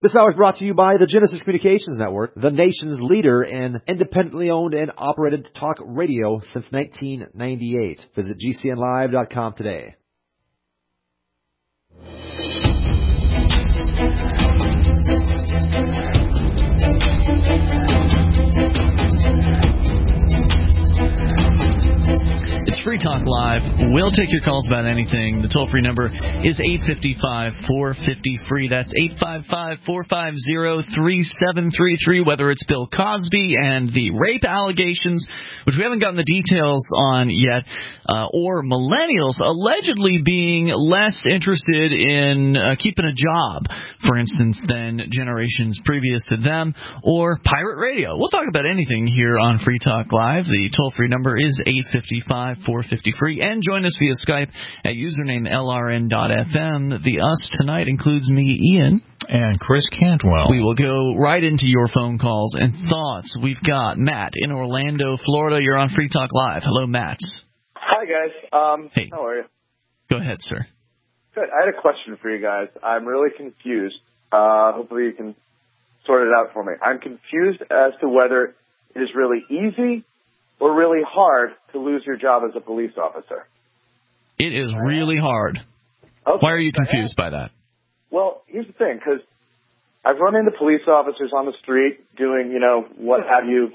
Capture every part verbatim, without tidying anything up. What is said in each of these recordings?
This hour is brought to you by the Genesis Communications Network, the nation's leader in independently owned and operated talk radio since nineteen ninety-eight. Visit G C N live dot com today. It's Free Talk Live. We'll take your calls about anything. The toll-free number is eight five five, four five zero, free. That's eight five five, four five zero, three seven three three, whether it's Bill Cosby and the rape allegations, which we haven't gotten the details on yet, uh, or millennials allegedly being less interested in uh, keeping a job, for instance, than generations previous to them, or pirate radio. We'll talk about anything here on Free Talk Live. The toll-free number is eight five five, four five zero, free, and join us via Skype at username L R N dot F M. The us tonight includes me, Ian. And Chris Cantwell. We will go right into your phone calls and thoughts. We've got Matt in Orlando, Florida. You're on Free Talk Live. Hello, Matt. Hi, guys. Um, hey. How are you? Go ahead, sir. Good. I had a question for you guys. I'm really confused. Uh, hopefully you can sort it out for me. I'm confused as to whether it is really easy or really hard to lose your job as a police officer. It is really hard. Okay. Why are you confused by that? Well, here's the thing, because I've run into police officers on the street doing, you know, what have you,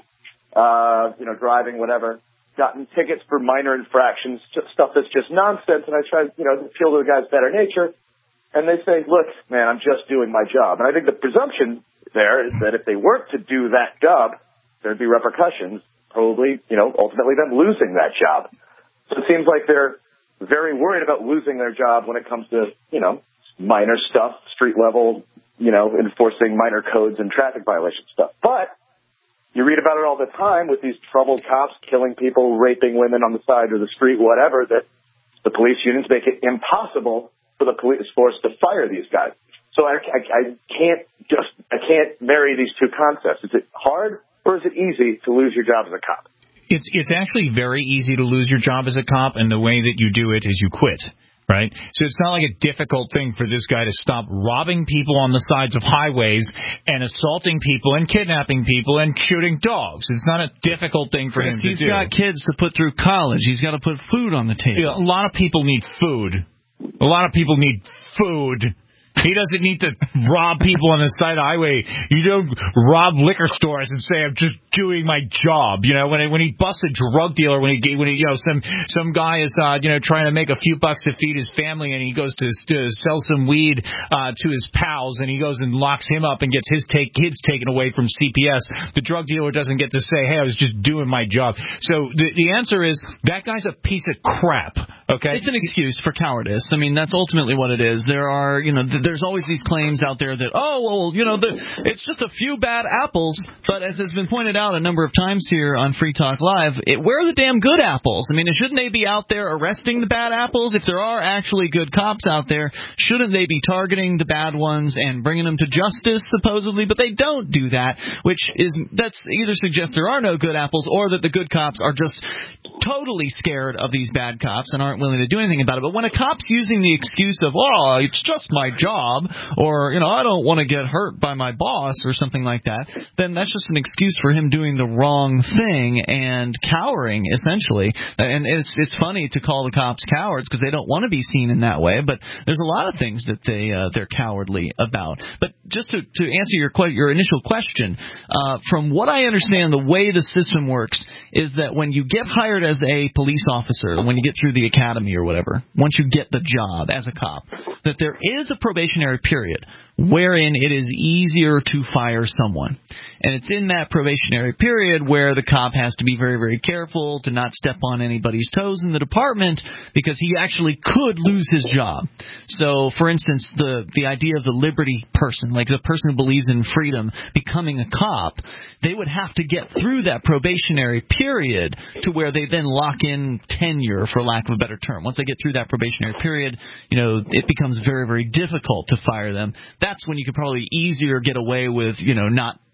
uh, you know, driving, whatever, gotten tickets for minor infractions, just stuff that's just nonsense, and I try, you know, to appeal to the guy's better nature, and they say, look, man, I'm just doing my job. And I think the presumption there is that if they weren't to do that job, there'd be repercussions, probably, you know, ultimately them losing that job. So it seems like they're very worried about losing their job when it comes to, you know, minor stuff, street level, you know, enforcing minor codes and traffic violation stuff. But you read about it all the time with these troubled cops killing people, raping women on the side of the street, whatever, that the police unions make it impossible for the police force to fire these guys. So I, I, I can't just, I can't marry these two concepts. Is it hard or is it easy to lose your job as a cop? It's it's actually very easy to lose your job as a cop, and the way that you do it is you quit, right? So it's not like a difficult thing for this guy to stop robbing people on the sides of highways and assaulting people and kidnapping people and shooting dogs. It's not a difficult thing for him to do. He's got kids to put through college. He's got to put food on the table. You know, a lot of people need food. A lot of people need food. He doesn't need to rob people on the side of the highway. You don't rob liquor stores and say, I'm just doing my job. You know, when when he busts a drug dealer, when he, when he you know, some some guy is, uh, you know, trying to make a few bucks to feed his family, and he goes to, to sell some weed uh, to his pals, and he goes and locks him up and gets his take, kids taken away from C P S. The drug dealer doesn't get to say, hey, I was just doing my job. So the, the answer is, that guy's a piece of crap, okay? It's an excuse for cowardice. I mean, that's ultimately what it is. There are, you know, th- there's always these claims out there that, oh, well, you know, the, it's just a few bad apples. But as has been pointed out a number of times here on Free Talk Live, it, where are the damn good apples? I mean, shouldn't they be out there arresting the bad apples? If there are actually good cops out there, shouldn't they be targeting the bad ones and bringing them to justice, supposedly? But they don't do that, which is, that's either suggests there are no good apples or that the good cops are just totally scared of these bad cops and aren't willing to do anything about it. But when a cop's using the excuse of, oh, it's just my job, or, you know, I don't want to get hurt by my boss or something like that, then that's just an excuse for him doing the wrong thing and cowering, essentially. And it's it's funny to call the cops cowards because they don't want to be seen in that way, but there's a lot of things that they, uh, they're cowardly about. But just to, to answer your que- your initial question, uh, from what I understand, the way the system works is that when you get hired as a police officer, when you get through the academy or whatever, once you get the job as a cop, that there is a probationary period wherein it is easier to fire someone. And it's in that probationary period where the cop has to be very, very careful to not step on anybody's toes in the department because he actually could lose his job. So, for instance, the, the idea of the liberty person, like the person who believes in freedom, becoming a cop, they would have to get through that probationary period to where they then lock in tenure, for lack of a better term. Once they get through that probationary period, you know, it becomes very, very difficult to fire them. That's when you could probably easier get away with, you know, not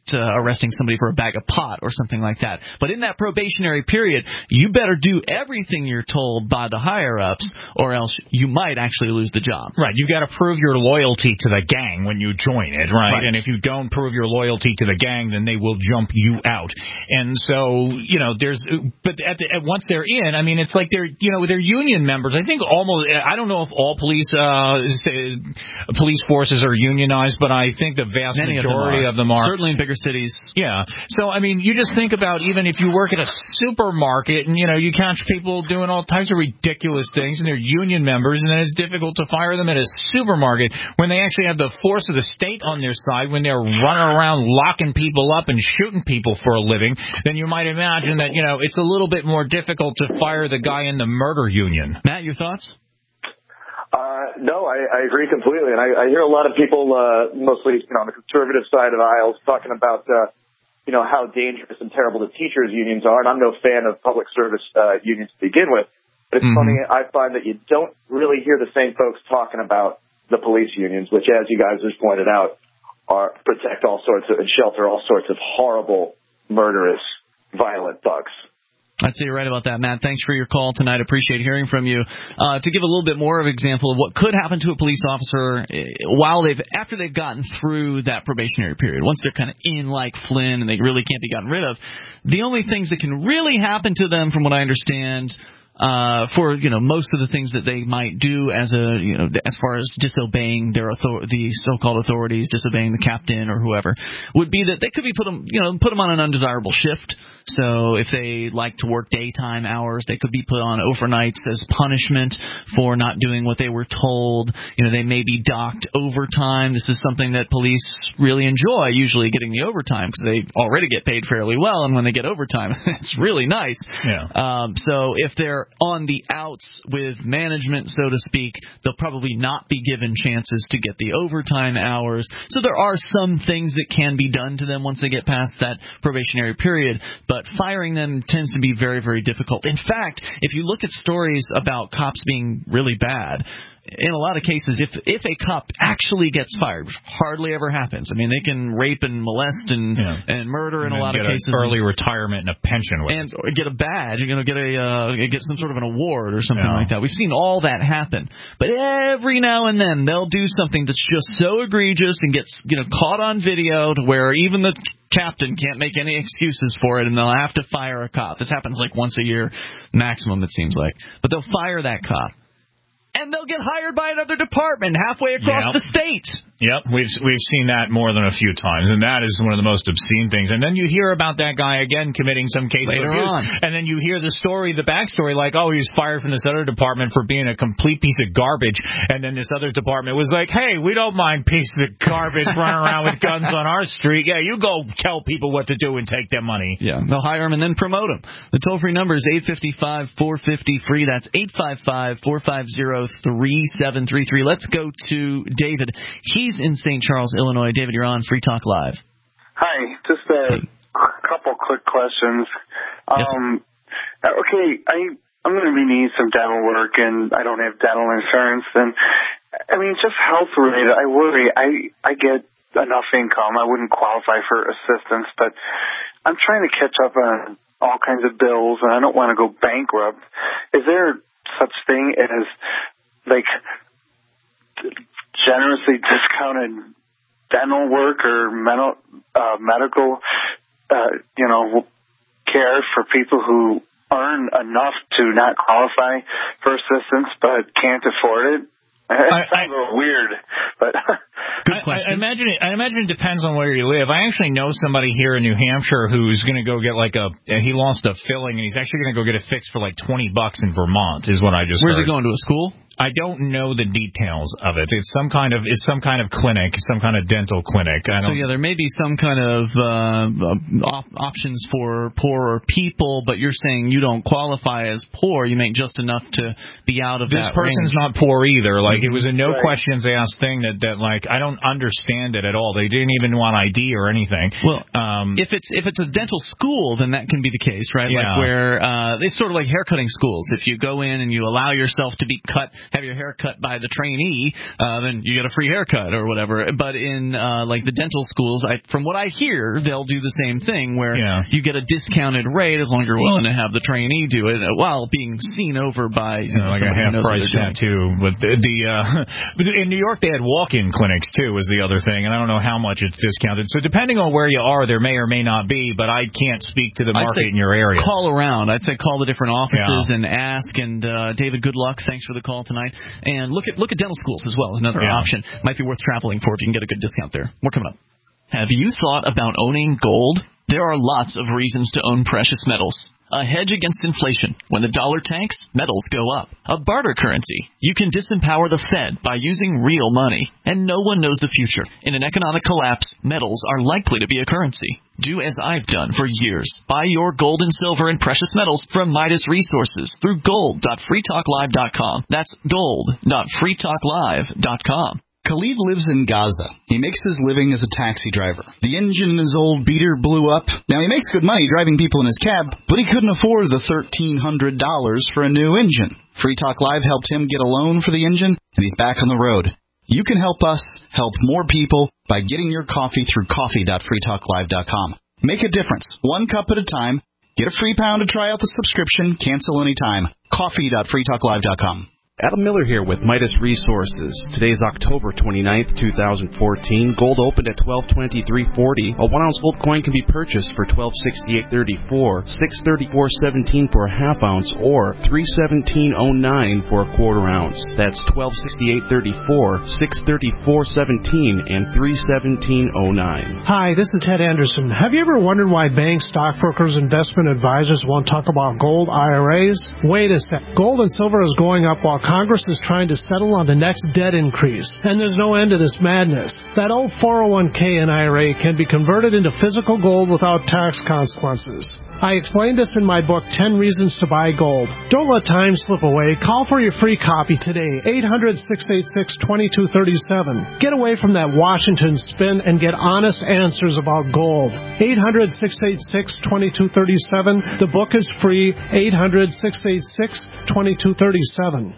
uh, arresting somebody for a bag of pot or something like that. But in that probationary period, you better do everything you're told by the higher-ups, or else you might actually lose the job. Right. You've got to prove your loyalty to the gang when you join it, right? right? And if you don't prove your loyalty to the gang, then they will jump you out. And so, you know, there's, but at the, at, once they're in, I mean, it's like they're, you know, they're union members. I think almost, I don't know if all police, uh, police forces are unionized, but I think the vast Many majority of them, of them are. Certainly in bigger cities. Yeah. So, I mean, you just think about even if you work at a supermarket and, you know, you catch people doing all types of ridiculous things and they're union members, and then it's difficult to fire them at a supermarket when they actually have the force of the state on their side, when they're running around locking people up and shooting people for a living, then you might imagine that, you know, it's a little bit more difficult to fire the guy in the murder union. Matt, your thoughts? Uh, no, I, I agree completely. And I, I hear a lot of people, uh, mostly, you know, on the conservative side of the aisles, talking about, uh, you know, how dangerous and terrible the teachers' unions are. And I'm no fan of public service uh, unions to begin with. But it's mm-hmm. funny, I find that you don't really hear the same folks talking about the police unions, which, as you guys just pointed out, are protect all sorts of and shelter all sorts of horrible, murderous, violent thugs. I'd say you're right about that, Matt. Thanks for your call tonight. Appreciate hearing from you. Uh, to give a little bit more of an example of what could happen to a police officer while they've after they've gotten through that probationary period, once they're kind of in like Flynn and they really can't be gotten rid of, the only things that can really happen to them, from what I understand, Uh, for, you know, most of the things that they might do as a, you know, as far as disobeying their author- the so-called authorities, disobeying the captain or whoever, would be that they could be put them, you know, put them on an undesirable shift. So if they like to work daytime hours, they could be put on overnights as punishment for not doing what they were told. You know, they may be docked overtime. This is something that police really enjoy, usually getting the overtime, because they already get paid fairly well, and when they get overtime, it's really nice. Yeah. Um, so if they're on the outs with management, so to speak, they'll probably not be given chances to get the overtime hours. So there are some things that can be done to them once they get past that probationary period, but firing them tends to be very, very difficult. In fact, if you look at stories about cops being really bad, in a lot of cases, if if a cop actually gets fired, which hardly ever happens. I mean, they can rape and molest and yeah. and murder and in a lot get of cases, early retirement and a pension with and or get a badge. You're going to get a uh, get some sort of an award or something yeah. like that. We've seen all that happen, but every now and then they'll do something that's just so egregious and gets you know caught on video to where even the captain can't make any excuses for it, and they'll have to fire a cop. This happens like once a year maximum, it seems like, but they'll fire that cop. And they'll get hired by another department halfway across yep. the state. Yep, we've we've seen that more than a few times, and that is one of the most obscene things. And then you hear about that guy again committing some case Later of abuse, on. and then you hear the story, the backstory, like, oh, he was fired from this other department for being a complete piece of garbage, and then this other department was like, hey, we don't mind pieces of garbage running around with guns on our street. Yeah, you go tell people what to do and take their money. Yeah, they'll hire him and then promote him. The toll-free number is eight five five, four five zero, free. That's eight five five, four five zero, three seven three three. Let's go to David. He's in Saint Charles, Illinois. David, you're on Free Talk Live. Hi, just a hey. couple quick questions. Yes, um, okay, I, I'm going to be needing some dental work, and I don't have dental insurance. And I mean, just health related, I worry. I, I get enough income. I wouldn't qualify for assistance, but I'm trying to catch up on all kinds of bills, and I don't want to go bankrupt. Is there such thing as, like, generously discounted dental work or mental, uh, medical, uh, you know, care for people who earn enough to not qualify for assistance but can't afford it? It sounds a little weird, but good question. I, I imagine it, I imagine it depends on where you live. I actually know somebody here in New Hampshire who's going to go get like a. He lost a filling and he's actually going to go get it fixed for like twenty bucks in Vermont. Is what I just. Where's heard. he going, to a school? I don't know the details of it. It's some kind of it's some kind of clinic, some kind of dental clinic. I don't so yeah, there may be some kind of uh, op- options for poorer people, but you're saying you don't qualify as poor. You make just enough to be out of this that person's range. not poor either. Like it was a no right. questions asked thing that that like I don't understand it at all. They didn't even want I D or anything. Well, um, if it's if it's a dental school, then that can be the case, right? Yeah. Like where uh, it's sort of like haircutting schools. If you go in and you allow yourself to be cut have your hair cut by the trainee, uh, then you get a free haircut or whatever. But in uh, like the dental schools, I, from what I hear, they'll do the same thing where yeah. you get a discounted rate as long as you're willing to have the trainee do it while being seen over by you know, like a half price tattoo. But the, the uh, in New York they had walk-in clinics too, was the other thing, and I don't know how much it's discounted. So depending on where you are, there may or may not be. But I can't speak to the market in your area. Call around. I'd say call the different offices yeah. and ask. And uh, David, good luck. Thanks for the call tonight. And look at look at dental schools as well. Another yeah. option might be worth traveling for if you can get a good discount there. More coming up. Have you thought about owning gold? There are lots of reasons to own precious metals. A hedge against inflation. When the dollar tanks, metals go up. A barter currency. You can disempower the Fed by using real money. And no one knows the future. In an economic collapse, metals are likely to be a currency. Do as I've done for years. Buy your gold and silver and precious metals from Midas Resources through gold dot free talk live dot com. That's gold dot free talk live dot com. Khalid lives in Gaza. He makes his living as a taxi driver. The engine in his old beater blew up. Now, he makes good money driving people in his cab, but he couldn't afford the thirteen hundred dollars for a new engine. Free Talk Live helped him get a loan for the engine, and he's back on the road. You can help us help more people by getting your coffee through coffee dot free talk live dot com. Make a difference, one cup at a time. Get a free pound to try out the subscription. Cancel anytime. coffee dot free talk live dot com. Adam Miller here with Midas Resources. Today is October twenty-ninth, two thousand fourteen. Gold opened at twelve twenty-three forty. A one-ounce gold coin can be purchased for twelve sixty-eight thirty-four, six thirty-four seventeen for a half ounce, or three seventeen oh nine for a quarter ounce. That's twelve sixty-eight thirty-four, six thirty-four seventeen, and three seventeen oh nine. Hi, this is Ted Anderson. Have you ever wondered why banks, stockbrokers, investment advisors won't talk about gold I R As? Wait a sec. Gold and silver is going up while Congress is trying to settle on the next debt increase, and there's no end to this madness. That old four oh one k and I R A can be converted into physical gold without tax consequences. I explained this in my book, ten Reasons to Buy Gold. Don't let time slip away. Call for your free copy today, eight hundred, six eight six, two two three seven. Get away from that Washington spin and get honest answers about gold. eight hundred, six eight six, two two three seven. The book is free, eight hundred, six eight six, two two three seven.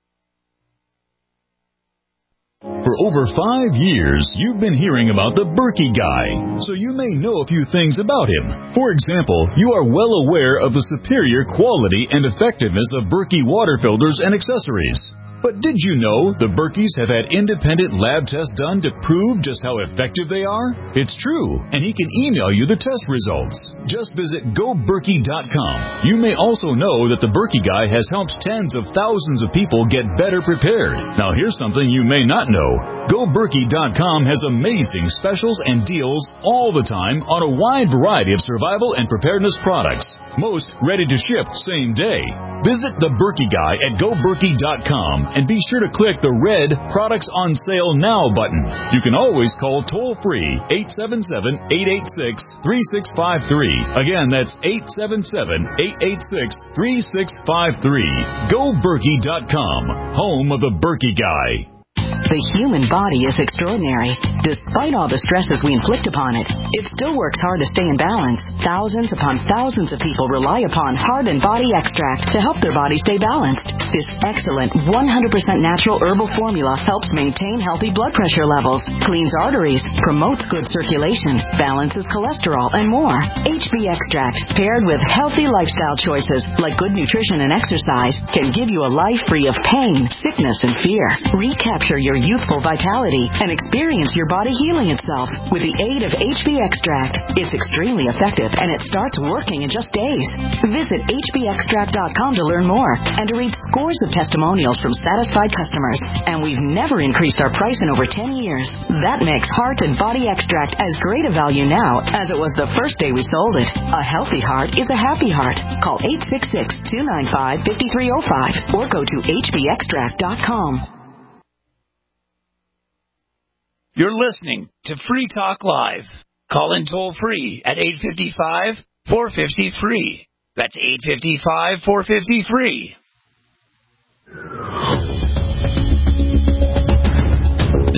For over five years, you've been hearing about the Berkey Guy, so you may know a few things about him. For example, you are well aware of the superior quality and effectiveness of Berkey water filters and accessories. But did you know the Berkeys have had independent lab tests done to prove just how effective they are? It's true, and he can email you the test results. Just visit go berkey dot com. You may also know that the Berkey Guy has helped tens of thousands of people get better prepared. Now here's something you may not know. go berkey dot com has amazing specials and deals all the time on a wide variety of survival and preparedness products. Most ready to ship same day. Visit the Berkey Guy at go berkey dot com and be sure to click the red Products on Sale Now button. You can always call toll-free eight seven seven, eight eight six, three six five three. Again, that's eight seven seven, eight eight six, three six five three. go berkey dot com, home of the Berkey Guy. The human body is extraordinary. Despite all the stresses we inflict upon it, it still works hard to stay in balance. Thousands upon thousands of people rely upon Heart and Body Extract to help their body stay balanced. This excellent one hundred percent natural herbal formula helps maintain healthy blood pressure levels, cleans arteries, promotes good circulation, balances cholesterol, and more. H B Extract, paired with healthy lifestyle choices like good nutrition and exercise, can give you a life free of pain, sickness, and fear. Recapture your youthful vitality and experience your body healing itself with the aid of H B Extract. It's extremely effective and it starts working in just days. Visit H B extract dot com to learn more and to read scores of testimonials from satisfied customers. And we've never increased our price in over ten years. That makes Heart and Body Extract as great a value now as it was the first day we sold it. A healthy heart is a happy heart. Call eight six six, two nine five, five three zero five or go to H B extract dot com. You're listening to Free Talk Live. Call in toll-free at eight five five, four five zero, free. That's eight five five, four five zero, free. This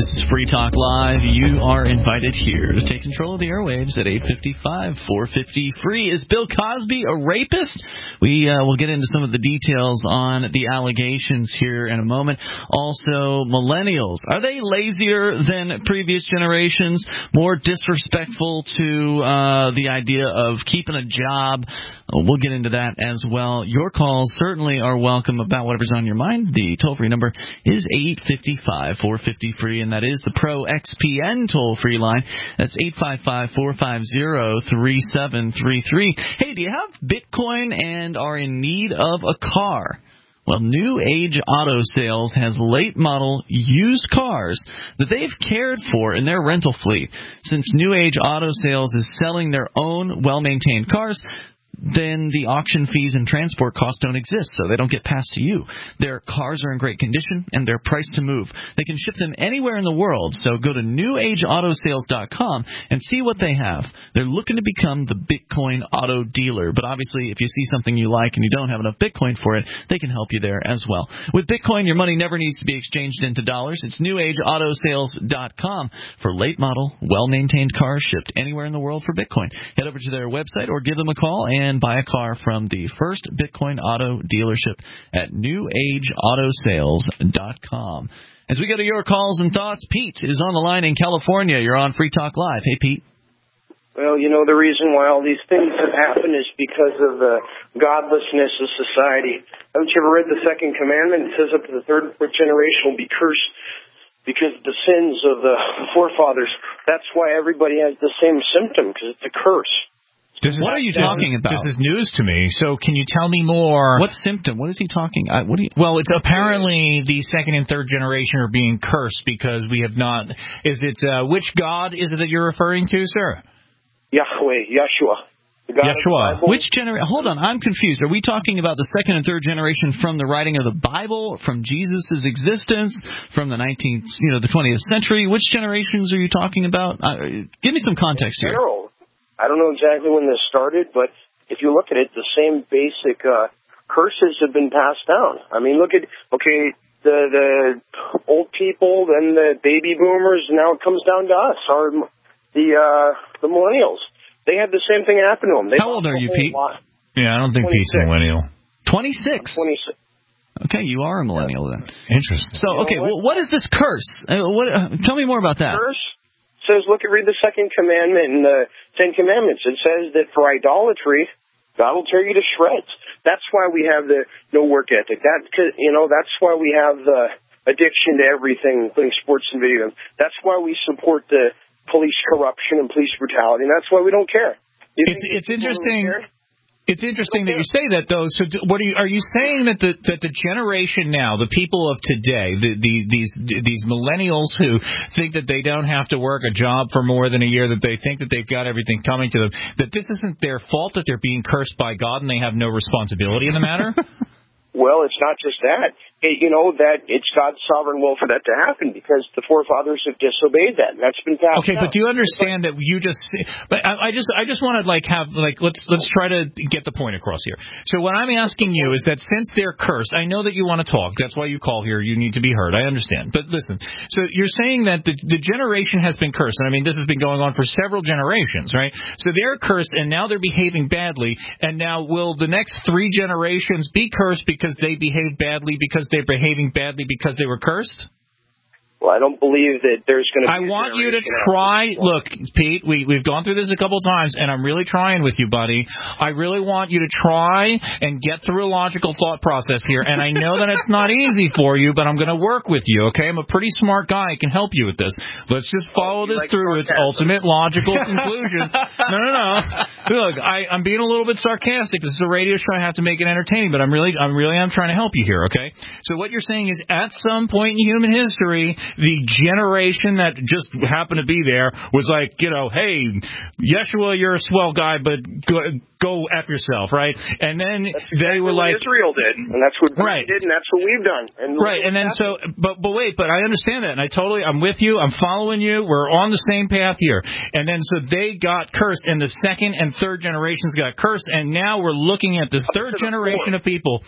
This is Free Talk Live. You are invited here to take control of the airwaves at eight five five, four five zero, free. Is Bill Cosby a rapist? We uh, will get into some of the details on the allegations here in a moment. Also, millennials. Are they lazier than previous generations? More disrespectful to uh, the idea of keeping a job? We'll get into that as well. Your calls certainly are welcome about whatever's on your mind. The toll-free number is eight five five, four five zero, free, and that is the Pro X P N toll-free line. That's eight five five, four five zero, three seven three three. Hey, do you have Bitcoin and are in need of a car? Well, New Age Auto Sales has late-model used cars that they've cared for in their rental fleet. Since New Age Auto Sales is selling their own well-maintained cars, then the auction fees and transport costs don't exist, so they don't get passed to you. Their cars are in great condition, and they're priced to move. They can ship them anywhere in the world, so go to new age auto sales dot com and see what they have. They're looking to become the Bitcoin auto dealer, but obviously if you see something you like and you don't have enough Bitcoin for it, they can help you there as well. With Bitcoin, your money never needs to be exchanged into dollars. It's new age auto sales dot com for late-model, well-maintained cars shipped anywhere in the world for Bitcoin. Head over to their website or give them a call and and buy a car from the first Bitcoin auto dealership at new age auto sales dot com. As we go to your calls and thoughts, Pete is on the line in California. You're on Free Talk Live. Hey, Pete. Well, you know, the reason why all these things have happened is because of the godlessness of society. Haven't you ever read the second commandment? It says up to the third and fourth generation will be cursed because of the sins of the forefathers. That's why everybody has the same symptom, because it's a curse. This is, what are you talking this, about? This is news to me. So can you tell me more? What symptom? What is he talking? I, what do you, well, it's apparently the second and third generation are being cursed because we have not. Is it uh, which God is it that you're referring to, sir? Yahweh, Yeshua. The God Yeshua. Which generation? Hold on, I'm confused. Are we talking about the second and third generation from the writing of the Bible, from Jesus' existence, from the nineteenth, you know, the twentieth century? Which generations are you talking about? Uh, give me some context here. I don't know exactly when this started, but if you look at it, the same basic uh, curses have been passed down. I mean, look at, okay, the the old people, then the baby boomers, now it comes down to us, our, the uh, the millennials. They had the same thing happen to them. They How old are you, Pete? Lot. Yeah, I don't think twenty-six. Pete's a millennial. twenty-six? I'm twenty-six. Okay, you are a millennial then. Interesting. So, okay, well, what is this curse? Uh, what, uh, tell me more about that. Curse? Says, look at read the second commandment in the Ten Commandments. It says that for idolatry, God will tear you to shreds. That's why we have the no work ethic. That you know, that's why we have the addiction to everything, including sports and video games. That's why we support the police corruption and police brutality. And that's why we don't care. You it's it's interesting. It's interesting that you say that, though. So, what are you are you saying that the that the generation now, the people of today, the, the these these millennials who think that they don't have to work a job for more than a year, that they think that they've got everything coming to them, that this isn't their fault, that they're being cursed by God and they have no responsibility in the matter? Well, it's not just that. It, you know, that it's God's sovereign will for that to happen because the forefathers have disobeyed that. And that's been passed Okay, down. But do you understand that you just but I, I just I just want to like have like let's let's try to get the point across here. So what I'm asking you is that since they're cursed, I know that you want to talk. That's why you call here. You need to be heard. I understand. But listen, so you're saying that the the generation has been cursed. And I mean, this has been going on for several generations, right? So they're cursed and now they're behaving badly. And now will the next three generations be cursed because they behaved badly because they're behaving badly because they were cursed? Well, I don't believe that there's going to be I want you to try. Look, Pete, we, we've gone through this a couple times, and I'm really trying with you, buddy. I really want you to try and get through a logical thought process here. And I know that it's not easy for you, but I'm going to work with you, okay? I'm a pretty smart guy. I can help you with this. Let's just follow oh, this like through its ultimate logical conclusion. No, no, no. Look, I, I'm being a little bit sarcastic. This is a radio show. I have to make it entertaining, but I'm really, I'm really am trying to help you here, okay? So what you're saying is at some point in human history, the generation that just happened to be there was like, you know, hey, Yeshua, you're a swell guy, but go, go F yourself, right? And then that's exactly they were what like... Israel did, and that's what right. we did, and that's what we've done. And right, and then so, but but wait, but I understand that, and I totally, I'm with you, I'm following you, we're on the same path here. And then so they got cursed, and the second and third generations got cursed, and now we're looking at this third generation of people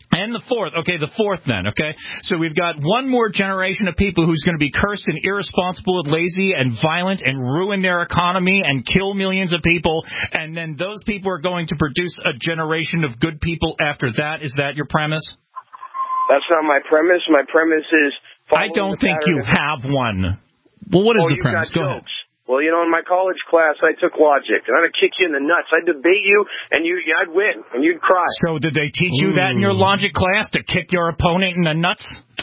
And the fourth. Okay, the fourth then, okay? So we've got one more generation of people who's going to be cursed and irresponsible and lazy and violent and ruin their economy and kill millions of people. And then those people are going to produce a generation of good people after that. Is that your premise? That's not my premise. My premise is... I don't think you have one. Well, what is oh, the premise? Go ahead. Well, you know, in my college class, I took logic, and I'd kick you in the nuts. I'd debate you, and you, I'd win, and you'd cry. So did they teach you that in your logic class, to kick your opponent in the nuts?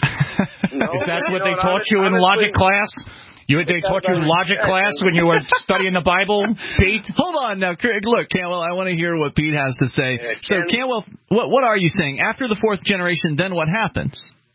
No, is that what know, they taught honest, you in honestly, logic class? You, they taught you logic class when you were studying the Bible, Pete? Hold on now, Craig. Look, Cantwell, I want to hear what Pete has to say. Yeah, so, Cantwell, what, what are you saying? After the fourth generation, then what happens?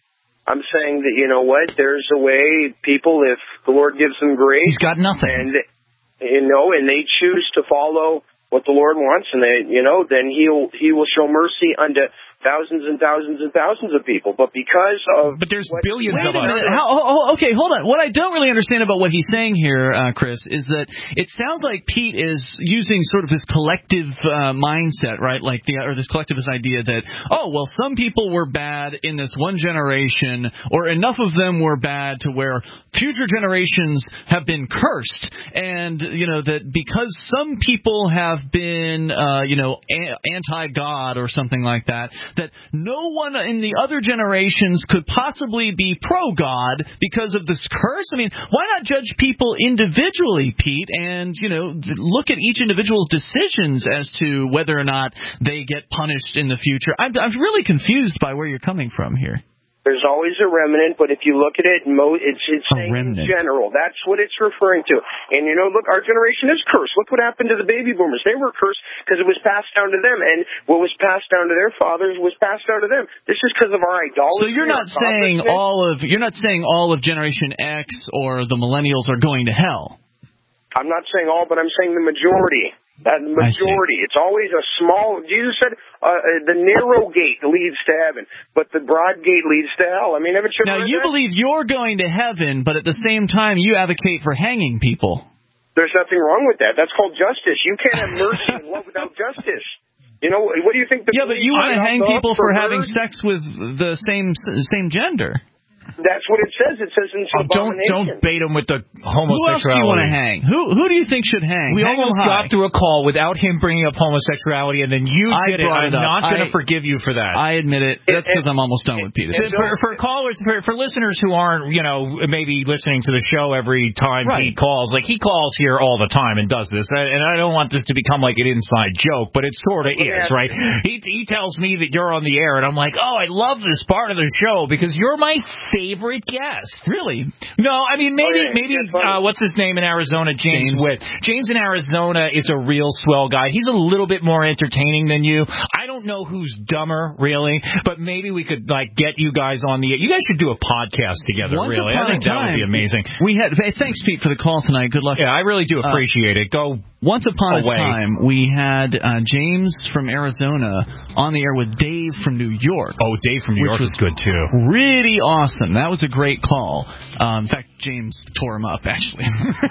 I'm saying that, you know what, there's a way people, if the Lord gives them grace... He's got nothing. And, you know, and they choose to follow what the Lord wants, and they, you know, then he'll, he will show mercy unto thousands and thousands and thousands of people. But because of... But there's what, billions Wait of us. How, oh, okay, hold on. What I don't really understand about what he's saying here, uh, Chris, is that it sounds like Pete is using sort of this collective uh, mindset, right? Like the or this collectivist idea that, oh, well, some people were bad in this one generation, or enough of them were bad to where future generations have been cursed, and you know that because some people have been, uh, you know, a- anti-God or something like that, that no one in the other generations could possibly be pro-God because of this curse? I mean, why not judge people individually, Pete, and, you know, look at each individual's decisions as to whether or not they get punished in the future? I'm, I'm really confused by where you're coming from here. There's always a remnant, but if you look at it, mo- it's, it's saying in general. That's what it's referring to. And, you know, look, our generation is cursed. Look what happened to the baby boomers. They were cursed because it was passed down to them. And what was passed down to their fathers was passed down to them. This is because of our idolatry. So you're not saying all of you're not saying all of Generation X or the millennials are going to hell. I'm not saying all, but I'm saying the majority. That majority. It's always a small... Jesus said uh, the narrow gate leads to heaven, but the broad gate leads to hell. I mean, haven't you Now, you that? believe you're going to heaven, but at the same time, you advocate for hanging people. There's nothing wrong with that. That's called justice. You can't have mercy and love without justice. You know, what do you think... The yeah, but you want to hang people for, for having murder? sex with the same same gender. That's what it says. It says in oh, don't don't bait him with the homosexuality. Who else do you want to hang? Who who do you think should hang? We hang almost got through a call without him bringing up homosexuality, and then you I did it. I'm it not going to I, forgive you for that. I admit it. That's because I'm almost done with Peter. For, for callers, for, for listeners who aren't, you know, maybe listening to the show every time right. he calls, like he calls here all the time and does this, and I don't want this to become like an inside joke, but it sort of is, right? He he tells me that you're on the air, and I'm like, oh, I love this part of the show because you're my favorite guest. Really? No, I mean, maybe, oh, yeah, maybe, uh, what's his name in Arizona? James, James Witt. James in Arizona is a real swell guy. He's a little bit more entertaining than you. I don't know who's dumber, really, but maybe we could, like, get you guys on the... You guys should do a podcast together, Once really. I think that would be amazing. We had... Hey, thanks, Pete, for the call tonight. Good luck. Yeah, I really do appreciate uh, it. Go... Once upon away. a time, we had uh, James from Arizona on the air with Dave from New York. Oh, Dave from New York was was good, too. Really awesome. That was a great call. Um, in fact, James tore him up, actually.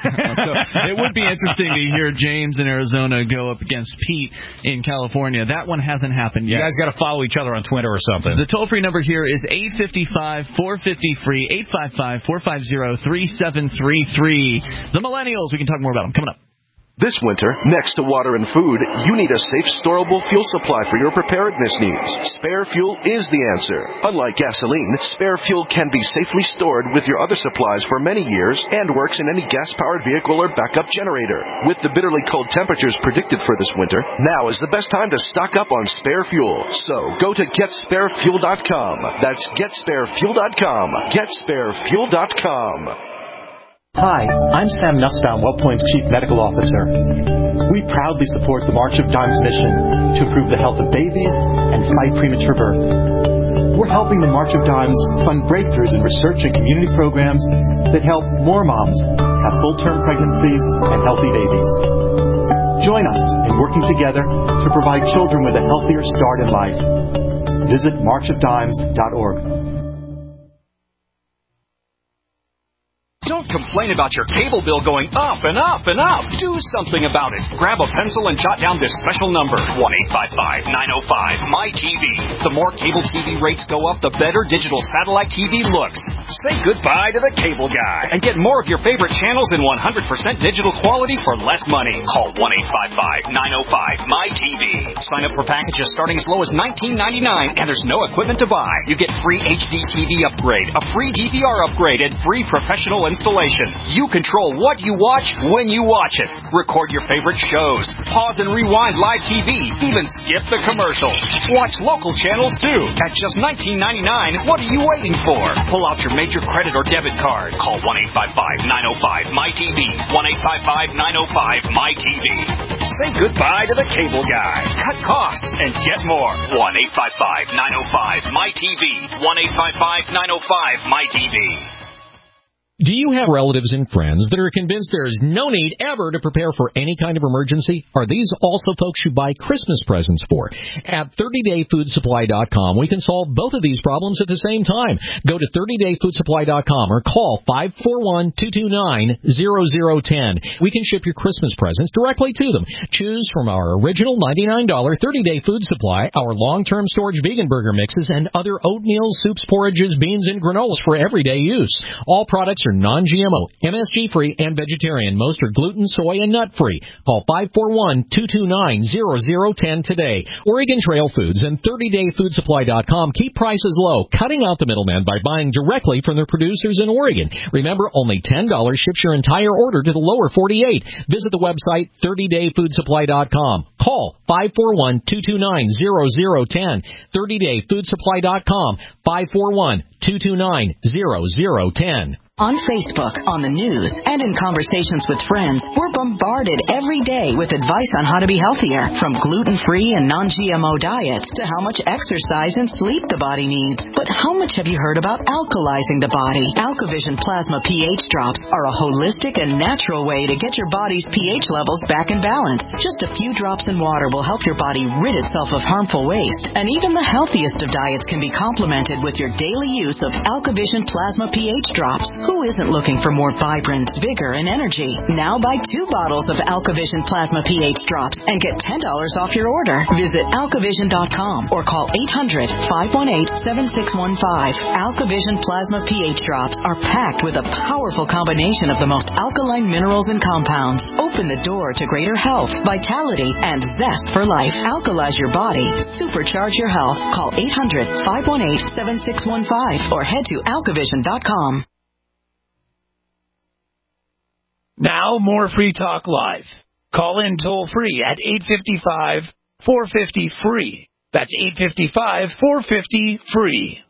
So it would be interesting to hear James in Arizona go up against Pete in California. That one hasn't happened yet. You guys got to follow each other on Twitter or something. The toll-free number here is eight five five, four five zero, free, eight five five, four five zero, three seven three three. The Millennials, we can talk more about them. Coming up. This winter, next to water and food, you need a safe, storable fuel supply for your preparedness needs. Spare Fuel is the answer. Unlike gasoline, Spare Fuel can be safely stored with your other supplies for many years and works in any gas-powered vehicle or backup generator. With the bitterly cold temperatures predicted for this winter, now is the best time to stock up on Spare Fuel. So, go to get spare fuel dot com. That's get spare fuel dot com. get spare fuel dot com. Hi, I'm Sam Nussbaum, WellPoint's Chief Medical Officer. We proudly support the March of Dimes mission to improve the health of babies and fight premature birth. We're helping the March of Dimes fund breakthroughs in research and community programs that help more moms have full-term pregnancies and healthy babies. Join us in working together to provide children with a healthier start in life. Visit march of dimes dot org. Don't complain about your cable bill going up and up and up. Do something about it. Grab a pencil and jot down this special number, one eight five five, nine oh five, M Y T V. The more cable T V rates go up, the better digital satellite T V looks. Say goodbye to the cable guy and get more of your favorite channels in one hundred percent digital quality for less money. Call one eight five five, nine oh five, M Y T V. Sign up for packages starting as low as nineteen ninety-nine, and there's no equipment to buy. You get free H D T V upgrade, a free D V R upgrade, and free professional installation. You control what you watch when you watch it. Record your favorite shows. Pause and rewind live T V. Even skip the commercials. Watch local channels too. At just nineteen ninety-nine, what are you waiting for? Pull out your major credit or debit card. Call one eight five five, nine oh five, M Y T V. one eight five five, nine oh five, M Y T V. Say goodbye to the cable guy. Cut costs and get more. one eight five five, nine oh five, M Y T V. one eight five five, nine oh five, M Y T V. Do you have relatives and friends that are convinced there is no need ever to prepare for any kind of emergency? Are these also folks you buy Christmas presents for? At thirty day food supply dot com, we can solve both of these problems at the same time. Go to thirty day food supply dot com or call five four one, two two nine, zero zero one zero. We can ship your Christmas presents directly to them. Choose from our original ninety-nine dollars thirty day food supply, our long-term storage vegan burger mixes, and other oatmeal, soups, porridges, beans, and granolas for everyday use. All products are non G M O, M S G-free, and vegetarian. Most are gluten, soy, and nut-free. Call five four one, two two nine, zero zero one zero today. Oregon Trail Foods and thirty day food supply dot com keep prices low, cutting out the middleman by buying directly from their producers in Oregon. Remember, only ten dollars ships your entire order to the lower forty-eight. Visit the website thirty day food supply dot com. Call five four one, two two nine, zero zero one zero. thirty day food supply dot com, five four one, two two nine, zero zero one zero. On Facebook, on the news, and in conversations with friends, we're bombarded every day with advice on how to be healthier, from gluten-free and non G M O diets to how much exercise and sleep the body needs. But how much have you heard about alkalizing the body? AlkaVision Plasma pH drops are a holistic and natural way to get your body's pH levels back in balance. Just a few drops in water will help your body rid itself of harmful waste, and even the healthiest of diets can be complemented with your daily use of AlkaVision Plasma pH drops. Who isn't looking for more vibrance, vigor, and energy? Now buy two bottles of AlkaVision Plasma pH drops and get ten dollars off your order. Visit alkavision dot com or call eight hundred, five one eight, seven six one five. AlkaVision Plasma pH drops are packed with a powerful combination of the most alkaline minerals and compounds. Open the door to greater health, vitality, and zest for life. Alkalize your body. Supercharge your health. Call eight hundred, five one eight, seven six one five or head to alkavision dot com. Now, more Free Talk Live. Call in toll-free at eight five five, four five zero, free. That's eight five five, four five zero, free.